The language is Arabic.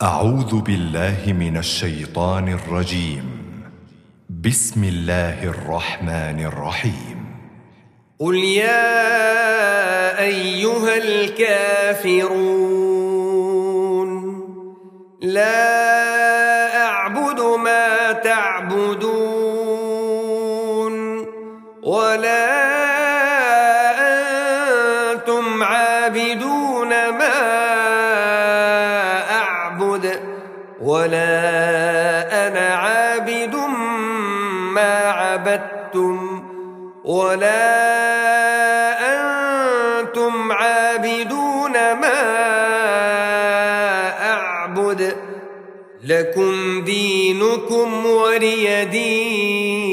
أعوذ بالله من الشيطان الرجيم. بسم الله الرحمن الرحيم. قل يا أيها الكافرون لا أعبد ما تعبدون ولا أنتم عابدون ما أعبد ولا أنا عابد ما عبدتم ولا أنتم عابدون ما أعبد لكم دينكم ولي دين.